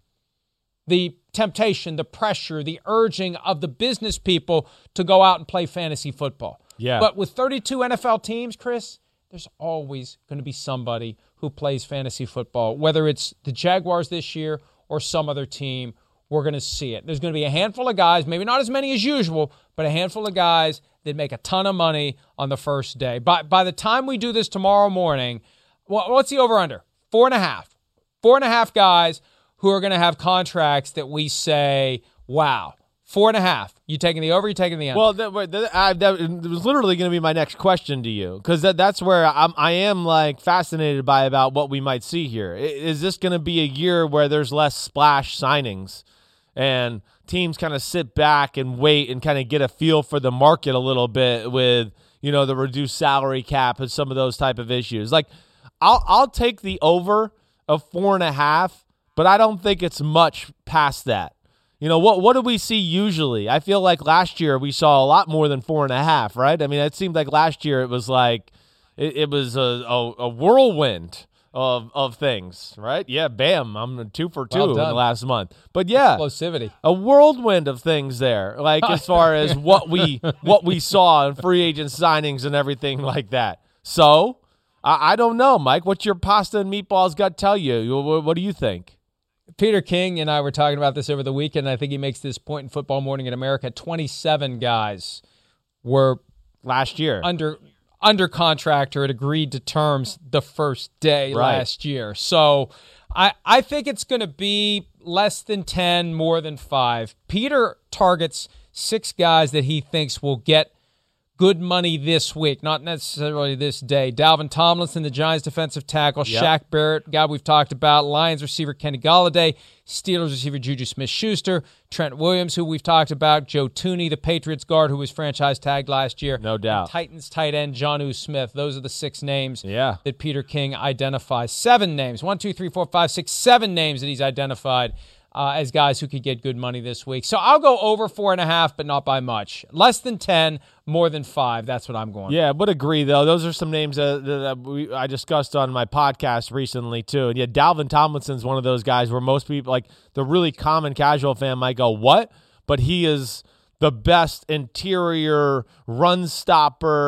the temptation, the pressure, the urging of the business people to go out and play fantasy football. Yeah. But with 32 NFL teams, Chris, there's always going to be somebody who plays fantasy football. Whether it's the Jaguars this year or some other team, we're going to see it. There's going to be a handful of guys, maybe not as many as usual, but a handful of guys that make a ton of money on the first day. By the time we do this tomorrow morning, what's the over-under? 4.5. 4.5 guys who are going to have contracts that we say, wow, 4.5. You taking the over, you taking the under? Well, that was literally going to be my next question to you, because that's where I am fascinated about what we might see here. Is this going to be a year where there's less splash signings and teams kind of sit back and wait and kind of get a feel for the market a little bit with, the reduced salary cap and some of those type of issues? I'll take the over of 4.5. But I don't think it's much past that. What do we see usually? I feel like last year we saw a lot more than 4.5, right? I mean, it seemed like last year it was it was a whirlwind of things, right? Yeah, bam, I'm 2 for 2 in the last month. But yeah, explosivity, a whirlwind of things there. As far as what we saw in free agent signings and everything like that. So I don't know, Mike. What's your pasta and meatballs gut tell you? What do you think? Peter King and I were talking about this over the weekend, and I think he makes this point in Football Morning in America. 27 guys were last year under contract or had agreed to terms the first day last year. So I think it's going to be less than 10, more than 5. Peter targets 6 guys that he thinks will get good money this week, not necessarily this day. Dalvin Tomlinson, the Giants defensive tackle. Yep. Shaq Barrett, guy we've talked about. Lions receiver Kenny Golladay. Steelers receiver Juju Smith-Schuster. Trent Williams, who we've talked about. Joe Thuney, the Patriots guard who was franchise tagged last year. No doubt. And Titans tight end Jonnu Smith. Those are the 6 names that Peter King identifies. 7 names. 1, 2, 3, 4, 5, 6, 7 names that he's identified as guys who could get good money this week. So I'll go over 4.5, but not by much. Less than 10, more than 5. That's what I'm going. Yeah, would agree, though. Those are some names that I discussed on my podcast recently, too. And yeah, Dalvin Tomlinson's one of those guys where most people, the really common casual fan might go, what? But he is the best interior run stopper,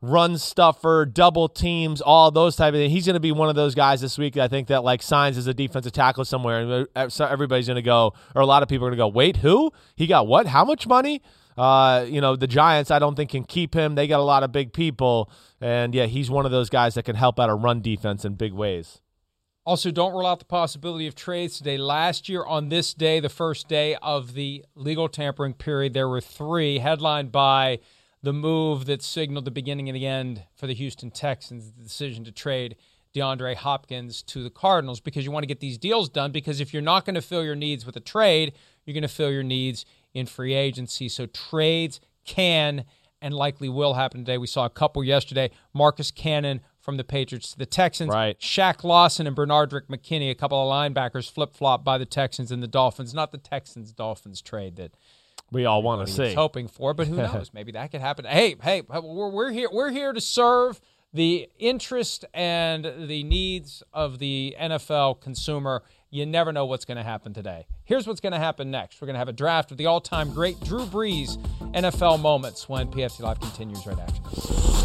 run stuffer, double teams, all those type of things. He's going to be one of those guys this week, I think, that like signs as a defensive tackle somewhere, and everybody's going to go, or a lot of people are going to go, wait, who? He got what? How much money? The Giants, I don't think, can keep him. They got a lot of big people, and yeah, he's one of those guys that can help out a run defense in big ways. Also, don't rule out the possibility of trades today. Last year on this day, the first day of the legal tampering period, there were 3, headlined by the move that signaled the beginning and the end for the Houston Texans, the decision to trade DeAndre Hopkins to the Cardinals, because you want to get these deals done, because if you're not going to fill your needs with a trade, you're going to fill your needs in free agency. So trades can and likely will happen today. We saw a couple yesterday. Marcus Cannon from the Patriots to the Texans. Right. Shaq Lawson and Bernardrick McKinney, a couple of linebackers, flip-flopped by the Texans and the Dolphins. Not the Texans-Dolphins trade that we all want to see. Hoping for, but who knows? Maybe that could happen. Hey, we're here. We're here to serve the interest and the needs of the NFL consumer. You never know what's going to happen today. Here's what's going to happen next. We're going to have a draft of the all-time great Drew Brees NFL moments when PFT Live continues right after this.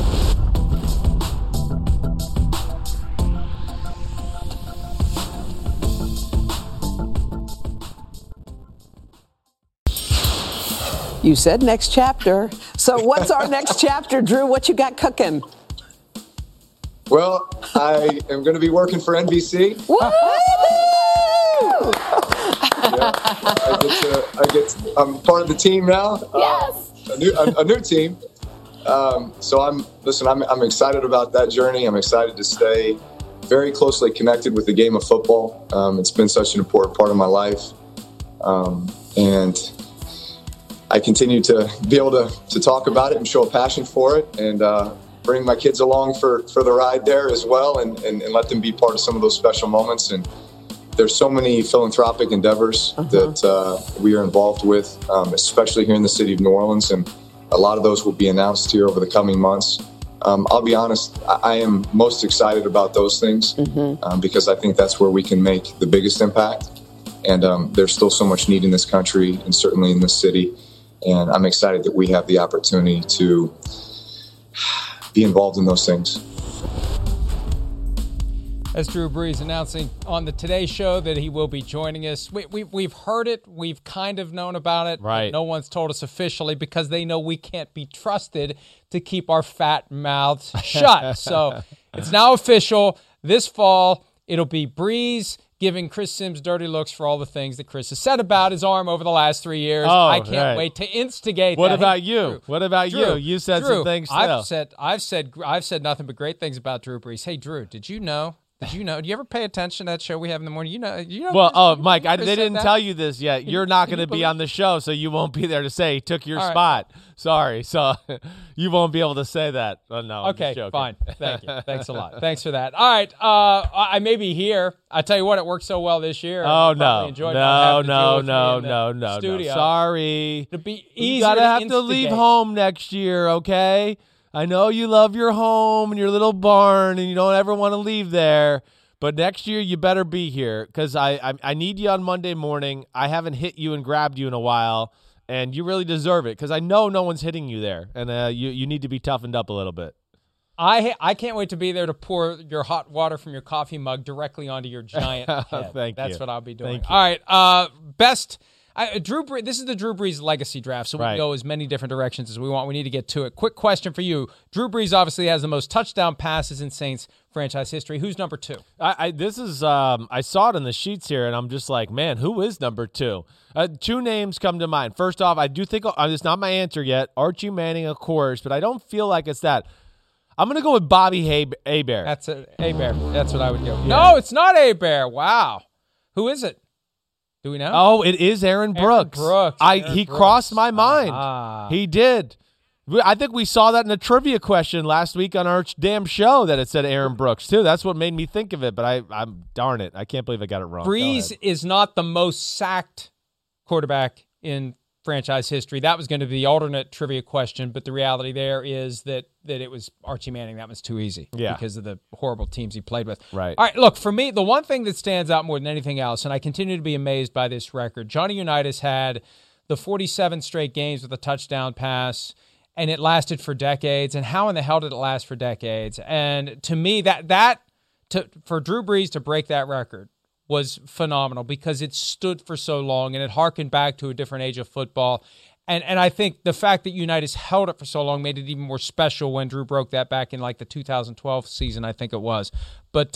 You said next chapter. So what's our next chapter, Drew? What you got cooking? Well, I am going to be working for NBC. Woo! I'm part of the team now. Yes. A new team. So I'm excited about that journey. I'm excited to stay very closely connected with the game of football. It's been such an important part of my life. And I continue to be able to talk about it and show a passion for it, and bring my kids along for the ride there as well, and let them be part of some of those special moments. And there's so many philanthropic endeavors that we are involved with, especially here in the city of New Orleans, and a lot of those will be announced here over the coming months. I'll be honest, I am most excited about those things because I think that's where we can make the biggest impact. And there's still so much need in this country and certainly in this city. And I'm excited that we have the opportunity to be involved in those things. That's Drew Brees announcing on the Today Show that he will be joining us. We've heard it. We've kind of known about it. Right. No one's told us officially because they know we can't be trusted to keep our fat mouths shut. So it's now official. This fall, it'll be Brees giving Chris Sims dirty looks for all the things that Chris has said about his arm over the last 3 years. I can't wait to instigate what that. About you? Drew, what about Drew, you? You said Drew, some things too. I've said nothing but great things about Drew Brees. Hey, Drew, did you know? Do you ever pay attention to that show we have in the morning? You know. Well, Mike, they didn't tell you this yet. You're not going to be on the show, so you won't be there to say he took your spot. Sorry, so you won't be able to say that. Oh, no, okay, fine. Thank you. Thanks a lot. Thanks for that. All right, I may be here. I tell you what, it worked so well this year. Oh no. Sorry. It'd be easier. You gotta have to leave home next year, okay? I know you love your home and your little barn and you don't ever want to leave there, but next year you better be here because I need you on Monday morning. I haven't hit you and grabbed you in a while, and you really deserve it because I know no one's hitting you there, and you need to be toughened up a little bit. I can't wait to be there to pour your hot water from your coffee mug directly onto your giant head. Thank you. That's what I'll be doing. All right, Drew Brees, this is the Drew Brees legacy draft, so we can go as many different directions as we want. We need to get to it. Quick question for you. Drew Brees obviously has the most touchdown passes in Saints franchise history. Who's number 2? I saw it in the sheets here, and I'm just like, man, who is number 2? 2 names come to mind. First off, I do think it's not my answer yet. Archie Manning, of course, but I don't feel like it's that. I'm going to go with Bobby Hebert. That's Hebert. That's what I would go with. Yeah. No, it's not Hebert. Wow. Who is it? Do we know? Oh, it is Aaron Brooks. He crossed my mind. He did. I think we saw that in a trivia question last week on our damn show that it said Aaron Brooks, too. That's what made me think of it, but I'm darn it. I can't believe I got it wrong. Brees is not the most sacked quarterback in franchise history. That was going to be the alternate trivia question, but the reality there is that it was Archie Manning. That was too easy because of the horrible teams he played with. Right. All right, look, for me, the one thing that stands out more than anything else, and I continue to be amazed by this record, Johnny Unitas had the 47 straight games with a touchdown pass, and it lasted for decades. And how in the hell did it last for decades? And to me, for Drew Brees to break that record was phenomenal because it stood for so long and it harkened back to a different age of football. And I think the fact that Unitas held it for so long made it even more special when Drew broke that back in like the 2012 season, I think it was. But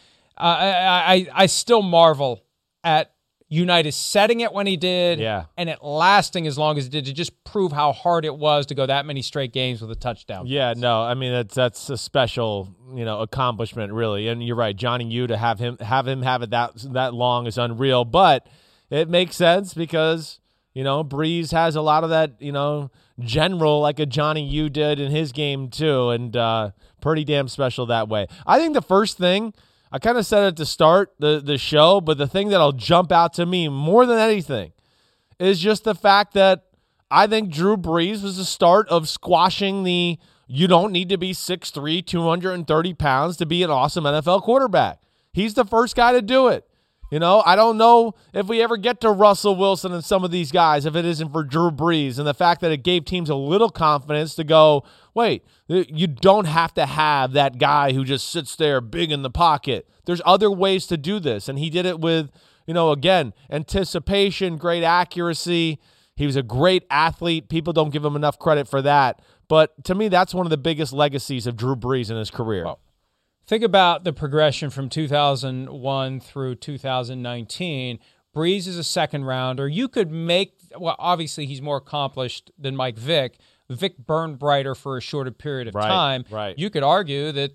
I still marvel at Unitas setting it when he did and it lasting as long as it did to just prove how hard it was to go that many straight games with a touchdown. Yeah, no, I mean, that's a special, accomplishment, really. And you're right, Johnny U, to have him have it that long is unreal. But it makes sense because, Brees has a lot of that, general like a Johnny U did in his game too, and pretty damn special that way. I think the first thing, I kind of said it to start the show, but the thing that'll jump out to me more than anything is just the fact that I think Drew Brees was the start of squashing you don't need to be 6'3", 230 pounds to be an awesome NFL quarterback. He's the first guy to do it. I don't know if we ever get to Russell Wilson and some of these guys if it isn't for Drew Brees, and the fact that it gave teams a little confidence to go, wait, you don't have to have that guy who just sits there big in the pocket. There's other ways to do this, and he did it with, again, anticipation, great accuracy. He was a great athlete. People don't give him enough credit for that. But to me, that's one of the biggest legacies of Drew Brees in his career. Well, think about the progression from 2001 through 2019. Brees is a second rounder. You could obviously he's more accomplished than Mike Vick. Vick burned brighter for a shorter period of time. Right. You could argue that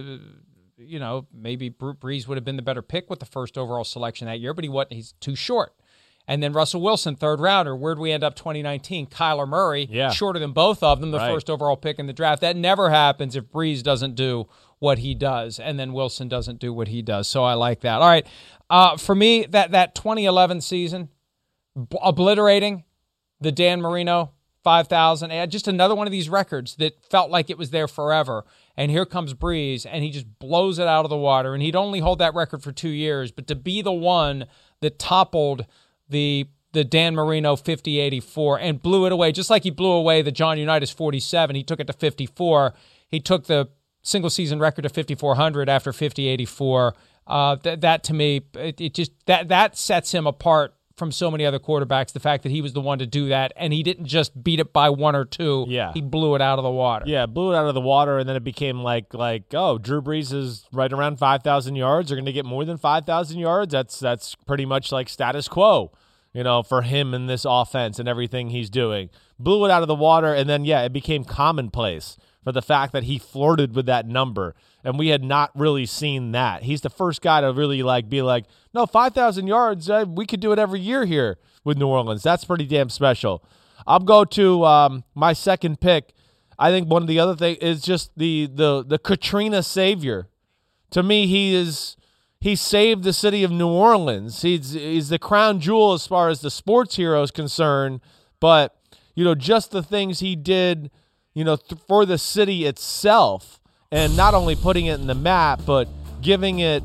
maybe Brees would have been the better pick with the first overall selection that year, but he's too short. And then Russell Wilson, third rounder. Where'd we end up 2019? Kyler Murray, shorter than both of them, the first overall pick in the draft. That never happens if Brees doesn't do what he does, and then Wilson doesn't do what he does. So I like that. All right. For me, that 2011 season, obliterating the Dan Marino 5,000, just another one of these records that felt like it was there forever. And here comes Brees, and he just blows it out of the water. And he'd only hold that record for 2 years, but to be the one that toppled the Dan Marino 50-84 and blew it away, just like he blew away the John Unitas 47. He took it to 54. He took the single-season record to 5,400 after 50-84. That to me, that sets him apart from so many other quarterbacks, the fact that he was the one to do that, and he didn't just beat it by 1 or 2. Yeah. He blew it out of the water. Yeah, blew it out of the water, and then it became like Drew Brees is right around 5,000 yards. They're going to get more than 5,000 yards. That's pretty much like status quo, for him in this offense and everything he's doing. Blew it out of the water, and then, it became commonplace for the fact that he flirted with that number, and we had not really seen that. He's the first guy to really be like, no, 5,000 yards, we could do it every year here with New Orleans. That's pretty damn special. I'll go to my second pick. I think one of the other things is just the Katrina savior. To me, he saved the city of New Orleans. He's the crown jewel as far as the sports hero is concerned, but just the things he did for the city itself, and not only putting it in the map, but giving it,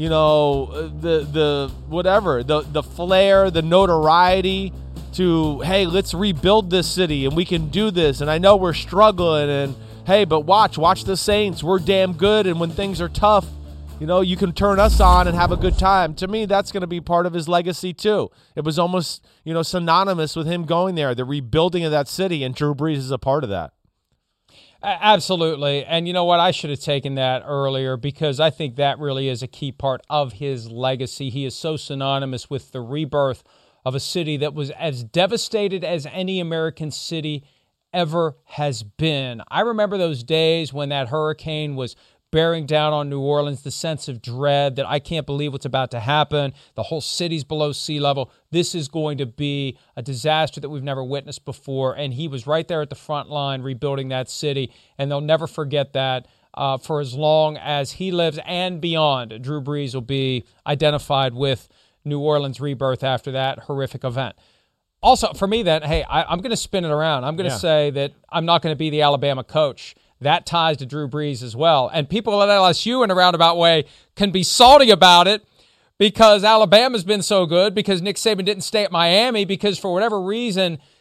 the flair, the notoriety to, hey, let's rebuild this city and we can do this. And I know we're struggling, and hey, but watch the Saints. We're damn good, and when things are tough, you can turn us on and have a good time. To me, that's going to be part of his legacy too. It was almost, synonymous with him going there, the rebuilding of that city, and Drew Brees is a part of that. Absolutely. And you know what? I should have taken that earlier because I think that really is a key part of his legacy. He is so synonymous with the rebirth of a city that was as devastated as any American city ever has been. I remember those days when that hurricane was bearing down on New Orleans, the sense of dread that I can't believe what's about to happen. The whole city's below sea level. This is going to be a disaster that we've never witnessed before. And he was right there at the front line rebuilding that city. And they'll never forget that for as long as he lives and beyond. Drew Brees will be identified with New Orleans' rebirth after that horrific event. Also, for me then, hey, I'm going to spin it around. I'm going to say that I'm not going to be the Alabama coach. That ties to Drew Brees as well. And people at LSU in a roundabout way can be salty about it because Alabama's been so good, because Nick Saban didn't stay at Miami, because for whatever reason,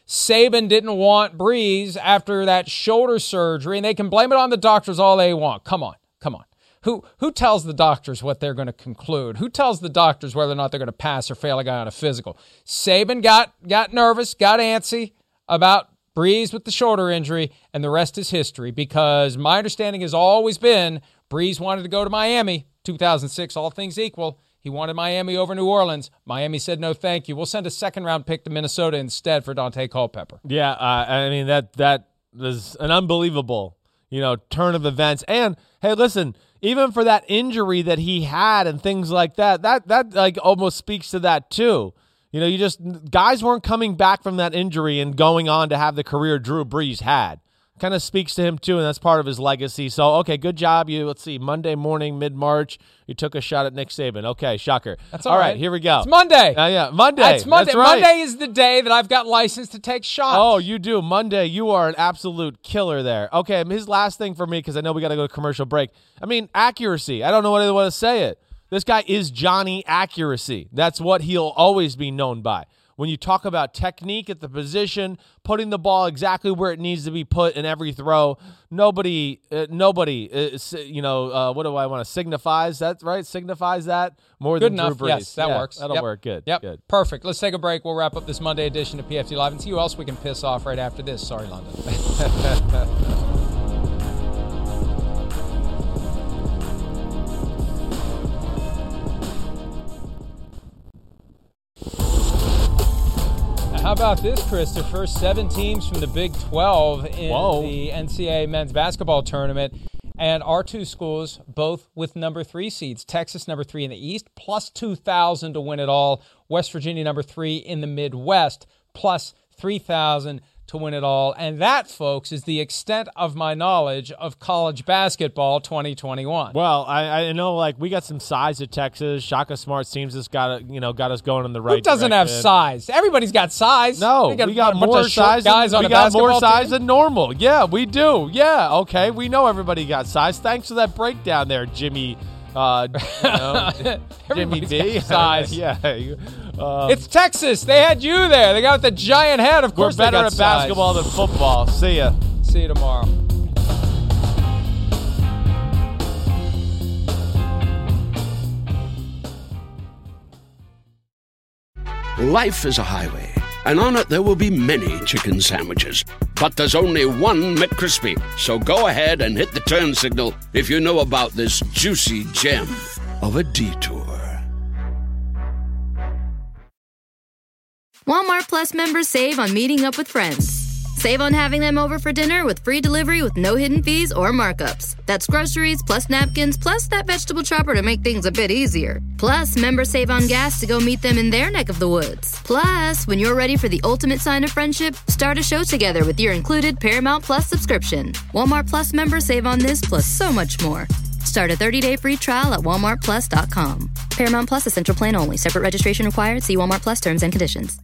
Saban didn't want Brees after that shoulder surgery, and they can blame it on the doctors all they want. Come on. Who tells the doctors what they're going to conclude? Who tells the doctors whether or not they're going to pass or fail a guy on a physical? Saban got nervous, got antsy about Brees with the shoulder injury, and the rest is history, because my understanding has always been Brees wanted to go to Miami, 2006, all things equal. He wanted Miami over New Orleans. Miami said, no, thank you. We'll send a second-round pick to Minnesota instead for Dante Culpepper. Yeah, I mean, that was an unbelievable, turn of events. And, hey, listen, even for that injury that he had and things like that like almost speaks to that too. Guys weren't coming back from that injury and going on to have the career Drew Brees had. Kind of speaks to him too, and that's part of his legacy. So, okay, good job. Let's see, Monday morning, mid-March, you took a shot at Nick Saban. Okay, shocker. That's all right. Here we go. It's Monday. Yeah, Monday. It's Monday. That's right. Monday is the day that I've got license to take shots. Oh, you do. Monday, you are an absolute killer there. Okay, his last thing for me, because I know we got to go to commercial break. I mean, accuracy. I don't know what I want to say it. This guy is Johnny Accuracy. That's what he'll always be known by. When you talk about technique at the position, putting the ball exactly where it needs to be put in every throw, nobody, what do I want to signifies that, right? Signifies that more good than enough. Drew Brees. Yes, that works. That'll work. Good. Yep. Good. Perfect. Let's take a break. We'll wrap up this Monday edition of PFT Live and see who else we can piss off right after this. Sorry, London. How about this, Christopher? 7 teams from the Big 12 in the NCAA men's basketball tournament. And our 2 schools, both with number 3 seeds. Texas, number 3 in the East, plus 2,000 to win it all. West Virginia, number 3 in the Midwest, plus 3,000 to win it all. And that, folks, is the extent of my knowledge of college basketball 2021. Well, I know, we got some size at Texas. Shaka Smart seems has got us going in the right direction. Who doesn't have size? Everybody's got size. No, we got more size. We got more size than normal. Yeah, we do. Yeah, okay. We know everybody got size. Thanks for that breakdown there, Jimmy. Jimmy D. Size. Yeah. It's Texas. They had you there. They got the giant head. Of course, we're better at basketball than football. See ya. See you tomorrow. Life is a highway, and on it there will be many chicken sandwiches. But there's only one McCrispy. So go ahead and hit the turn signal if you know about this juicy gem of a detour. Walmart Plus members save on meeting up with friends. Save on having them over for dinner with free delivery with no hidden fees or markups. That's groceries, plus napkins, plus that vegetable chopper to make things a bit easier. Plus, members save on gas to go meet them in their neck of the woods. Plus, when you're ready for the ultimate sign of friendship, start a show together with your included Paramount Plus subscription. Walmart Plus members save on this plus so much more. Start a 30-day free trial at walmartplus.com. Paramount Plus Essential Plan only. Separate registration required. See Walmart Plus terms and conditions.